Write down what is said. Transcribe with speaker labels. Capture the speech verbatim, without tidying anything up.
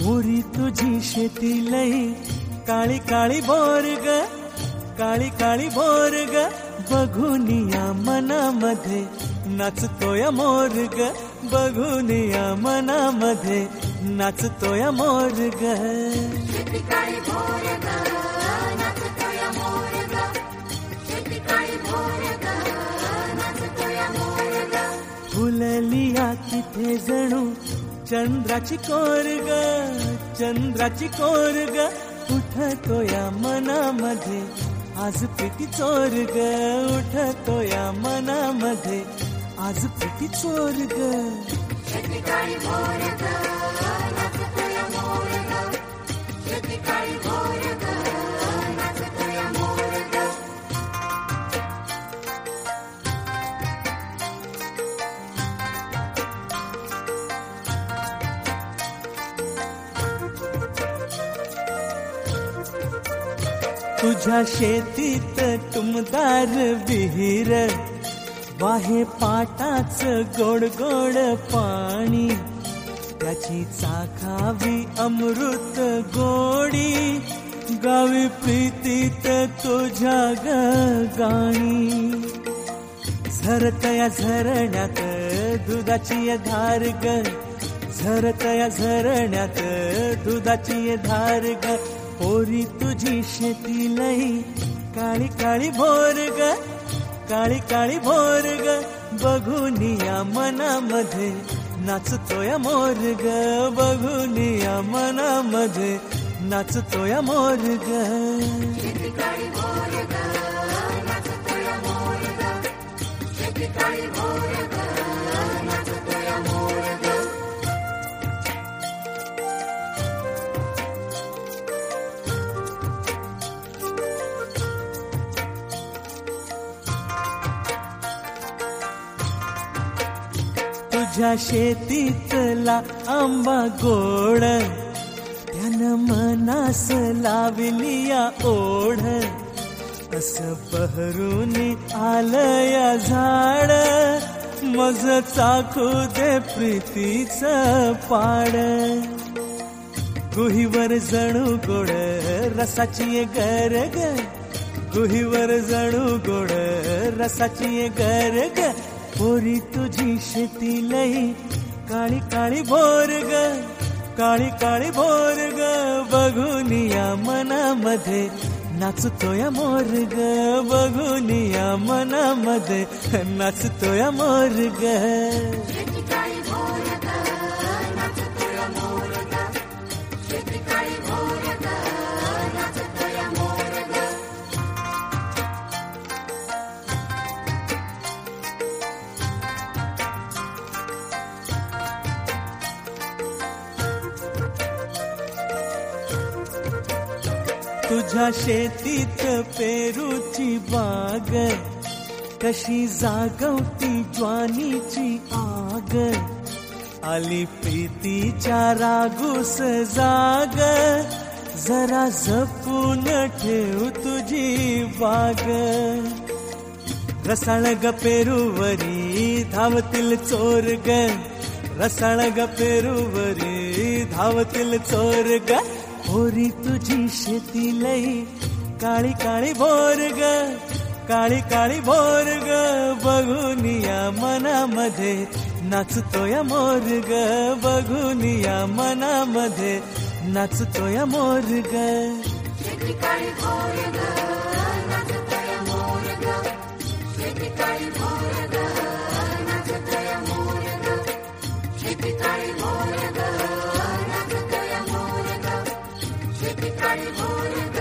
Speaker 1: पोरी तुझी शेती लई काळी काळी बोर ग, काळी काळी बोर ग, बघून या मनामध्ये नाचतोय मोर ग, बघून या मनामध्ये नाचतोय मोर ग.
Speaker 2: शेती काळी भोर ग, नाचतोय मोर ग, शेती काळी भोर ग, नाचतोय मोर ग.
Speaker 1: फुललिया तिथे जणू चंद्राची कोर ग, चंद्राची कोर ग, उठतो या मनामध्ये आज पिटी चोर ग, उठतो या मनामध्ये आज पिटी चोर ग.
Speaker 2: शेती काळी भोर ग, नाचतोय मोर ग, शेती काळी भोर ग, नाचतोय मोर ग.
Speaker 1: तुझ्या शेतीत टुमदार विहीर, वाहे पाटाच गोड गोड पाणी, त्याची चाखावी अमृत गोडी, गावी प्रीतीत तुझ्या ग गाणी. झरतया झरण्यात दुधाची धार ग, झरतया झरण्यात दुधाची धार ग, पोरी तुझी शेती लई काळी काळी भोर ग, काळी काळी भोर ग, बघून या मनामध्ये नाचतोय मोर ग, बघून या मनामध्ये नाचतोय मोर ग.
Speaker 2: शेती काळी भोर ग, नाचतोय मोर ग, शेती काळी भोर ग, नाचतोय मोर ग.
Speaker 1: तुझ्या शेतीतला आंबा गोड, त्यानं मनास लावली या ओढ, असं बहरून आलया झाड, मज चाखू दे प्रीतीचं पाड. गुहीवर जणू गोड रसाची गर ग, गुहीवर जणू गोड रसाची गर ग, पोरी तुझी शेती लई काळी काळी भोर ग, काळी काळी भोर ग, बघून या मनामध्ये नाचतोय मोर ग, बघून या मनामध्ये नाचतोय मोर ग.
Speaker 2: शेती काळी भोर ग, नाचतोय मोर ग, शेती काळी भोर ग, नाचतोय मोर ग.
Speaker 1: तुझ्या शेतीत पेरूची बाग, कशी जागवती ज्वानीची आग, आली प्रीतीच्या रागूस जाग, जरा जपून ठेव तुझी बाग. रसाळ ग पेरूवरी धावतील चोर ग, रसाळ ग पेरूवरी धावतील चोर ग, पोरी तुझी शेती लई काळी काळी भोर ग, काळी काळी भोर ग, बघून या मनामध्ये नाचतोय मोर ग, बघून या मनामध्ये नाचतोय मोर ग.
Speaker 2: शेती काळी भोर ग, नाचतोय मोर ग, शेती काळी भोर ग, नाचतोय मोर ग, शेती काळी भोर ग, नाचतोय मोर ग, शेती काळी भोर ग.